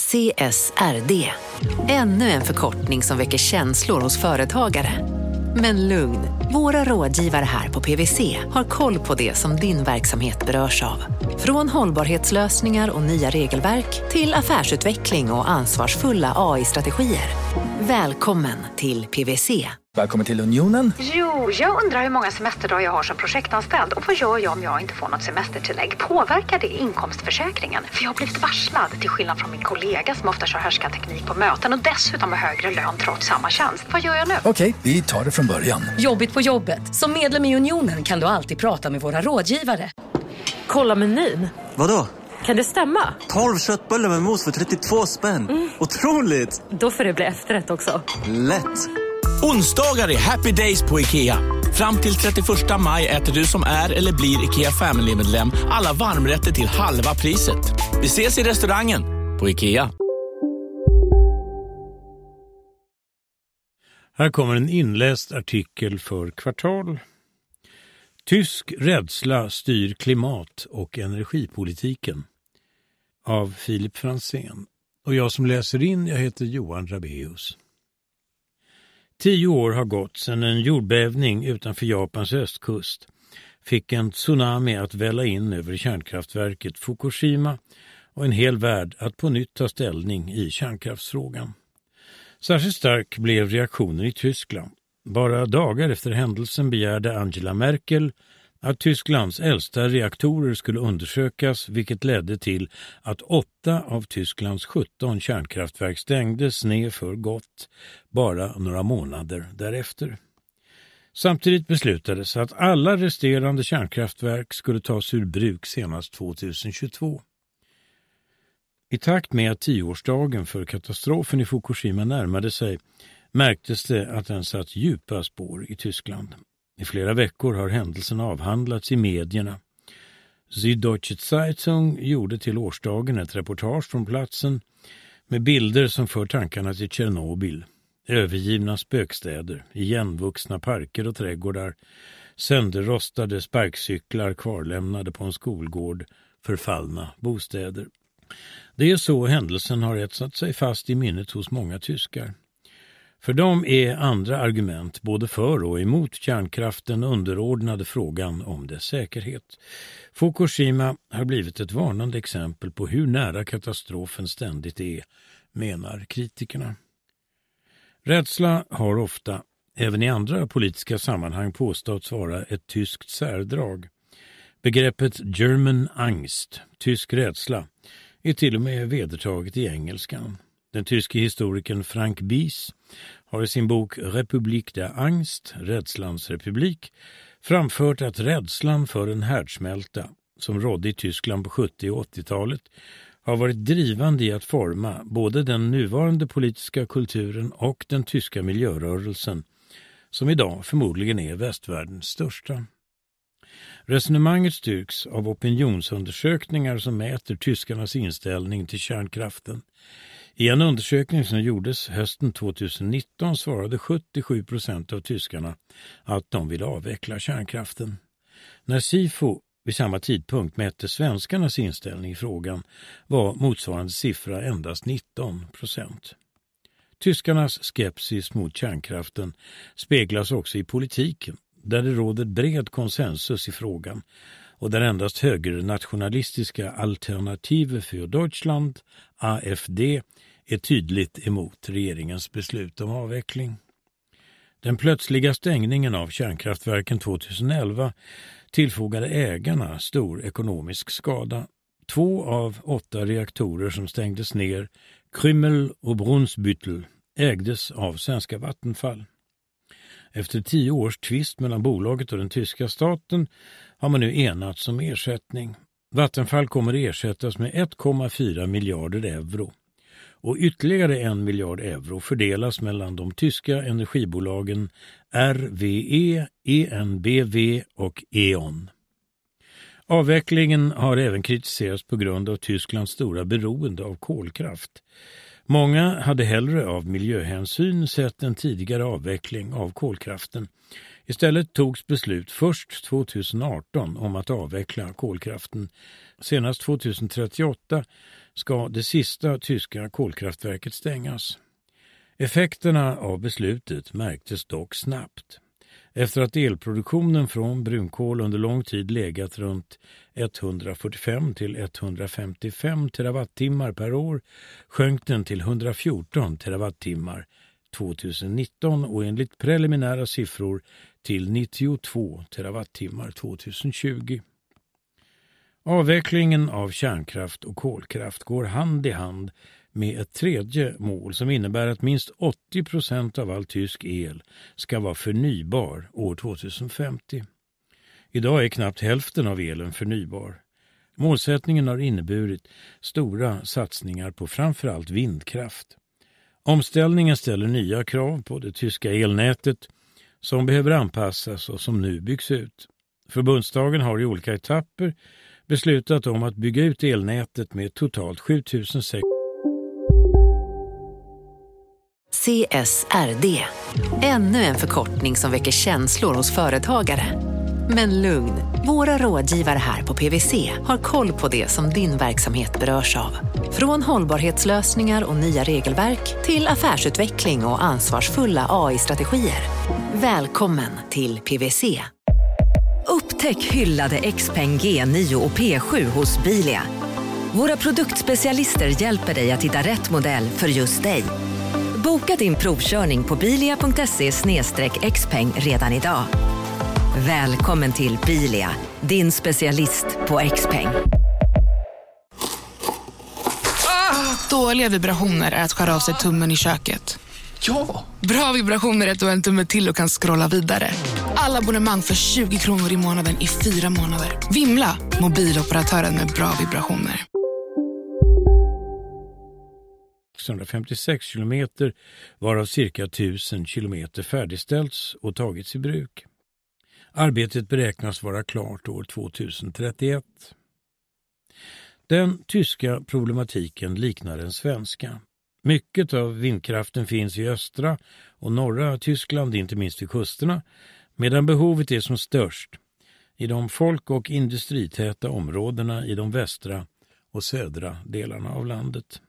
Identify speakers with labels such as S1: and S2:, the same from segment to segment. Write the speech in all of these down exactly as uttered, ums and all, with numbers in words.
S1: C S R D. Ännu en förkortning som väcker känslor hos företagare. Men lugn, våra rådgivare här på P W C har koll på det som din verksamhet berörs av. Från hållbarhetslösningar och nya regelverk till affärsutveckling och ansvarsfulla A I-strategier. Välkommen till P W C.
S2: Välkommen till Unionen.
S3: Jo, jag undrar hur många semesterdagar jag har som projektanställd. Och vad gör jag om jag inte får något semestertillägg? Påverkar det inkomstförsäkringen? För jag har blivit varslad, till skillnad från min kollega som ofta kör härskarteknik på möten och dessutom har högre lön trots samma tjänst. Vad gör jag nu?
S2: Okej, vi tar det från början.
S4: Jobbigt på jobbet. Som medlem i Unionen kan du alltid prata med våra rådgivare.
S5: Kolla menyn.
S6: Vadå?
S5: Kan det stämma?
S6: tolv köttbullar med mos för trettiotvå spänn. Mm. Otroligt!
S5: Då får det bli efterrätt också.
S6: Lätt!
S7: Onsdagar är happy days på IKEA. Fram till trettioförsta maj äter du som är eller blir IKEA Family-medlem alla varmrätter till halva priset. Vi ses i restaurangen på IKEA.
S8: Här kommer en inläst artikel för Kvartal. Tysk rädsla styr klimat- och energipolitiken av Filip Franzén. Och jag som läser in, jag heter Johan Rabeus. Tio år har gått sedan en jordbävning utanför Japans östkust fick en tsunami att välla in över kärnkraftverket Fukushima och en hel värld att på nytt ta ställning i kärnkraftsfrågan. Särskilt stark blev reaktionen i Tyskland. Bara dagar efter händelsen begärde Angela Merkel att Tysklands äldsta reaktorer skulle undersökas, vilket ledde till att åtta av Tysklands sjutton kärnkraftverk stängdes ner för gott bara några månader därefter. Samtidigt beslutades att alla resterande kärnkraftverk skulle tas ur bruk senast tjugohundratjugotvå. I takt med att tioårsdagen för katastrofen i Fukushima närmade sig märktes det att den satt djupa spår i Tyskland. I flera veckor har händelsen avhandlats i medierna. Süddeutsche Zeitung gjorde till årsdagen ett reportage från platsen med bilder som för tankarna till Tjernobyl. Övergivna spökstäder, igenvuxna parker och trädgårdar, sönderrostade sparkcyklar kvarlämnade på en skolgård, förfallna bostäder. Det är så händelsen har etsat sig fast i minnet hos många tyskar. För dem är andra argument både för och emot kärnkraften underordnade frågan om dess säkerhet. Fukushima har blivit ett varnande exempel på hur nära katastrofen ständigt är, menar kritikerna. Rädsla har ofta, även i andra politiska sammanhang, påståtts vara ett tyskt särdrag. Begreppet German Angst, tysk rädsla, är till och med vedertaget i engelskan. Den tyske historikern Frank Bies har i sin bok Republik der Angst, rädslans republik, framfört att rädslan för en härdsmälta som rådde i Tyskland på sjuttio- och åttiotalet har varit drivande i att forma både den nuvarande politiska kulturen och den tyska miljörörelsen, som idag förmodligen är västvärldens största. Resonemanget styrks av opinionsundersökningar som mäter tyskarnas inställning till kärnkraften. I en undersökning som gjordes hösten tjugonitton svarade sjuttiosju procent av tyskarna att de vill avveckla kärnkraften. När SIFO vid samma tidpunkt mätte svenskarnas inställning i frågan var motsvarande siffra endast nitton procent. Tyskarnas skepsis mot kärnkraften speglas också i politiken, där det råder bred konsensus i frågan och där endast högernationalistiska Alternative für Deutschland, A F D, är tydligt emot regeringens beslut om avveckling. Den plötsliga stängningen av kärnkraftverken tjugoelva tillfogade ägarna stor ekonomisk skada. Två av åtta reaktorer som stängdes ner, Krümmel och Brunsbüttel, ägdes av svenska Vattenfall. Efter tio års tvist mellan bolaget och den tyska staten har man nu enats om ersättning. Vattenfall kommer ersättas med ett komma fyra miljarder euro. Och ytterligare en miljard euro fördelas mellan de tyska energibolagen R V E, E N B W och E.ON. Avvecklingen har även kritiserats på grund av Tysklands stora beroende av kolkraft. Många hade hellre av miljöhänsyn sett en tidigare avveckling av kolkraften. Istället togs beslut först tjugoarton om att avveckla kolkraften. Senast tjugotrettioåtta ska det sista tyska kolkraftverket stängas. Effekterna av beslutet märktes dock snabbt. Efter att elproduktionen från brunkol under lång tid legat runt etthundrafyrtiofem till etthundrafemtiofem terawattimmar per år sjönk den till hundrafjorton terawattimmar tjugonitton och enligt preliminära siffror till nittiotvå terawattimmar tjugotjugo. Avvecklingen av kärnkraft och kolkraft går hand i hand med ett tredje mål som innebär att minst åttio procent av all tysk el ska vara förnybar år tjugohundrafemtio. Idag är knappt hälften av elen förnybar. Målsättningen har inneburit stora satsningar på framförallt vindkraft. Omställningen ställer nya krav på det tyska elnätet som behöver anpassas och som nu byggs ut. Förbundsdagen har i olika etapper beslutat om att bygga ut elnätet med totalt sjutusen sexhundra.
S1: C S R D. Ännu en förkortning som väcker känslor hos företagare. Men lugn, våra rådgivare här på P V C har koll på det som din verksamhet berörs av. Från hållbarhetslösningar och nya regelverk till affärsutveckling och ansvarsfulla A I-strategier. Välkommen till P V C.
S4: Upptäck hyllade Xpeng G nio och P sju hos Bilia. Våra produktspecialister hjälper dig att hitta rätt modell för just dig. Boka din provkörning på bilia punkt se slash xpeng redan idag. Välkommen till Bilia, din specialist på Xpeng.
S9: Ah, dåliga vibrationer är att skära av sig tummen i köket.
S2: Ja!
S9: Bra vibrationer är att du har en tumme till och kan scrolla vidare. Alla abonnemang för tjugo kronor i månaden i fyra månader. Vimla, mobiloperatören med bra vibrationer.
S8: sexhundrafemtiosex kilometer varav cirka tusen kilometer färdigställts och tagits i bruk. Arbetet beräknas vara klart år tjugohundratrettioett. Den tyska problematiken liknar den svenska. Mycket av vindkraften finns i östra och norra Tyskland, inte minst vid kusterna, medan behovet är som störst i de folk- och industritäta områdena i de västra och södra delarna av landet.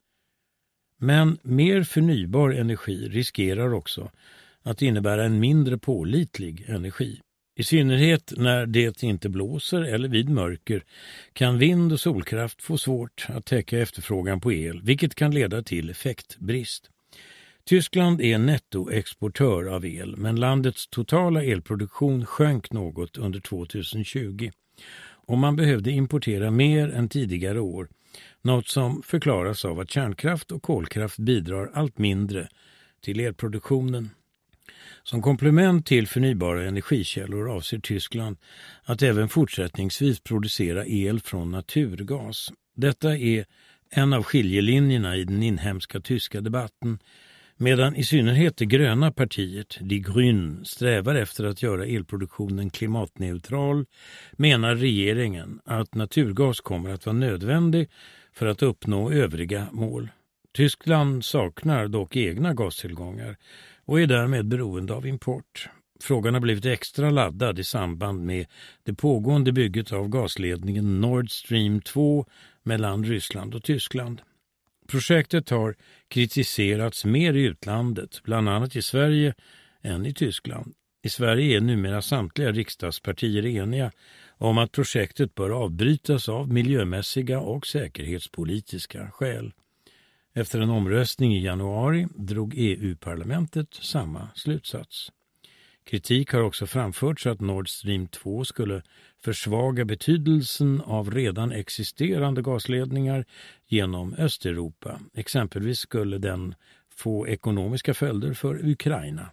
S8: Men mer förnybar energi riskerar också att innebära en mindre pålitlig energi. I synnerhet när det inte blåser eller vid mörker kan vind- och solkraft få svårt att täcka efterfrågan på el, vilket kan leda till effektbrist. Tyskland är nettoexportör av el, men landets totala elproduktion sjönk något under tjugohundratjugo och man behövde importera mer än tidigare år, något som förklaras av att kärnkraft och kolkraft bidrar allt mindre till elproduktionen. Som komplement till förnybara energikällor avser Tyskland att även fortsättningsvis producera el från naturgas. Detta är en av skiljelinjerna i den inhemska tyska debatten, medan i synnerhet det gröna partiet, Die Grünen, strävar efter att göra elproduktionen klimatneutral, menar regeringen att naturgas kommer att vara nödvändig för att uppnå övriga mål. Tyskland saknar dock egna gastillgångar och är därmed beroende av import. Frågan har blivit extra laddad i samband med det pågående bygget av gasledningen Nord Stream två mellan Ryssland och Tyskland. Projektet har kritiserats mer i utlandet, bland annat i Sverige, än i Tyskland. I Sverige är numera samtliga riksdagspartier eniga om att projektet bör avbrytas av miljömässiga och säkerhetspolitiska skäl. Efter en omröstning i januari drog E U-parlamentet samma slutsats. Kritik har också framförts att Nord Stream två skulle försvaga betydelsen av redan existerande gasledningar genom Östeuropa. Exempelvis skulle den få ekonomiska följder för Ukraina.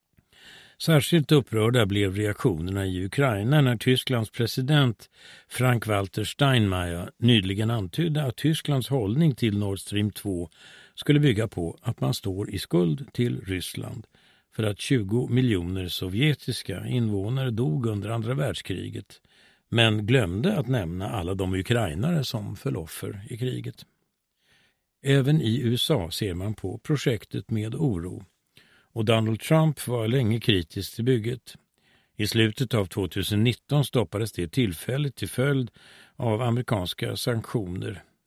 S8: Särskilt upprörda blev reaktionerna i Ukraina när Tysklands president Frank-Walter Steinmeier nyligen antydde att Tysklands hållning till Nord Stream två skulle bygga på att man står i skuld till Ryssland för att tjugo miljoner sovjetiska invånare dog under andra världskriget, men glömde att nämna alla de ukrainare som föll offer i kriget. Även i U S A ser man på projektet med oro. Och Donald Trump var länge kritisk till bygget. I slutet av tjugonitton stoppades det tillfälligt till följd av amerikanska sanktioner.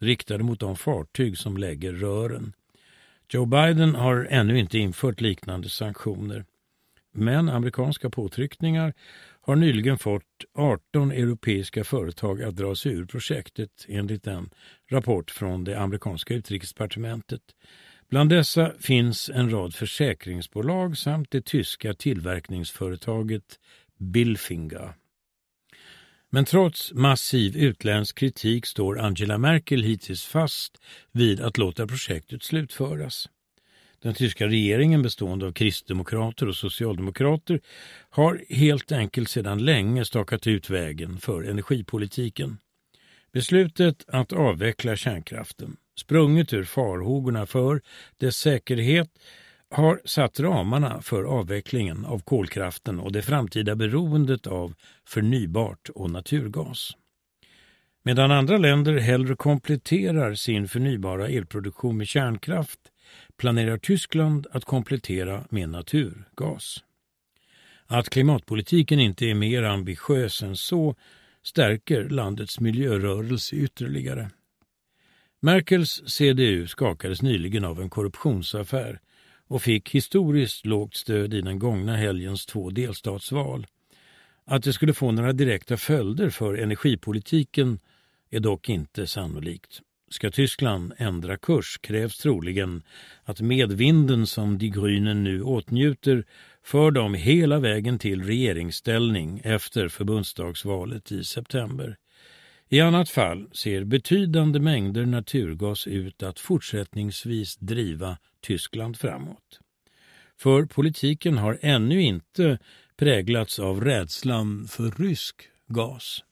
S8: riktade mot de fartyg som lägger rören. Joe Biden har ännu inte infört liknande sanktioner. Men amerikanska påtryckningar har nyligen fått arton europeiska företag att dra sig ur projektet enligt en rapport från det amerikanska utrikesdepartementet. Bland dessa finns en rad försäkringsbolag samt det tyska tillverkningsföretaget Bilfinger. Men trots massiv utländsk kritik står Angela Merkel hittills fast vid att låta projektet slutföras. Den tyska regeringen, bestående av kristdemokrater och socialdemokrater, har helt enkelt sedan länge stakat ut vägen för energipolitiken. Beslutet att avveckla kärnkraften, sprunget ur farhågorna för dess säkerhet, har satt ramarna för avvecklingen av kolkraften och det framtida beroendet av förnybart och naturgas. Medan andra länder hellre kompletterar sin förnybara elproduktion med kärnkraft, planerar Tyskland att komplettera med naturgas. Att klimatpolitiken inte är mer ambitiös än så stärker landets miljörörelse ytterligare. Merkels C D U skakades nyligen av en korruptionsaffär och fick historiskt lågt stöd i den gångna helgens två delstatsval. Att det skulle få några direkta följder för energipolitiken är dock inte sannolikt. Ska Tyskland ändra kurs krävs troligen att medvinden som Die Grünen nu åtnjuter för dem hela vägen till regeringsställning efter förbundsdagsvalet i september. I annat fall ser betydande mängder naturgas ut att fortsättningsvis driva Tyskland framåt. För politiken har ännu inte präglats av rädslan för rysk gas.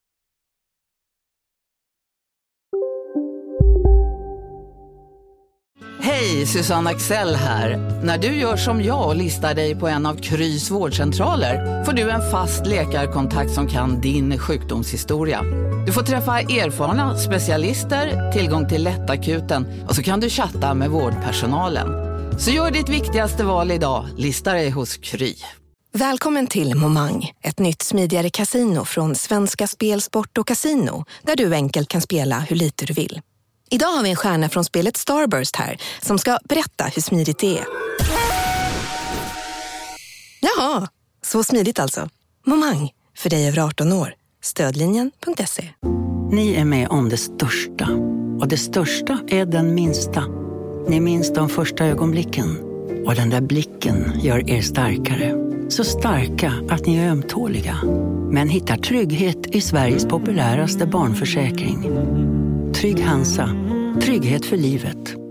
S10: Hej, Susanne Axel här. När du gör som jag och listar dig på en av Krys vårdcentraler får du en fast läkarkontakt som kan din sjukdomshistoria. Du får träffa erfarna specialister, tillgång till lättakuten och så kan du chatta med vårdpersonalen. Så gör ditt viktigaste val idag, lista dig hos Kry.
S11: Välkommen till Momang, ett nytt smidigare casino från Svenska Spel, Sport och Casino, där du enkelt kan spela hur lite du vill. Idag har vi en stjärna från spelet Starburst här som ska berätta hur smidigt det är. Jaha, så smidigt alltså. Momang, för dig över arton år. Stödlinjen punkt se.
S12: Ni är med om det största. Och det största är den minsta. Ni minns de första ögonblicken. Och den där blicken gör er starkare. Så starka att ni är ömtåliga. Men hittar trygghet i Sveriges populäraste barnförsäkring. Trygg Hansa. Trygghet för livet.